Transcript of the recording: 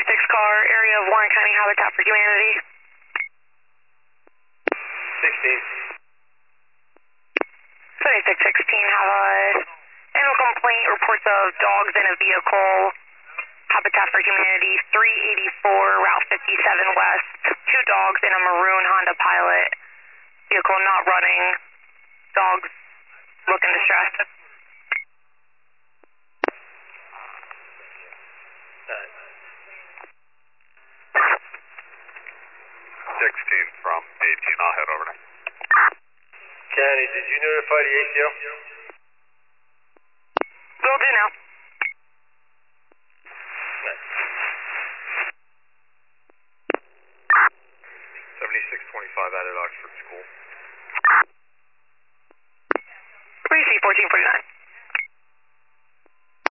76 car, area of Warren County Habitat for Humanity. 16. 7616, have a animal complaint, reports of dogs in a vehicle, Habitat for Humanity, 384, Route 57 West, 2 dogs in a maroon Honda Pilot, vehicle not running, dogs looking distressed. 16 from 18, I'll head over now. County, did you notify the ACO?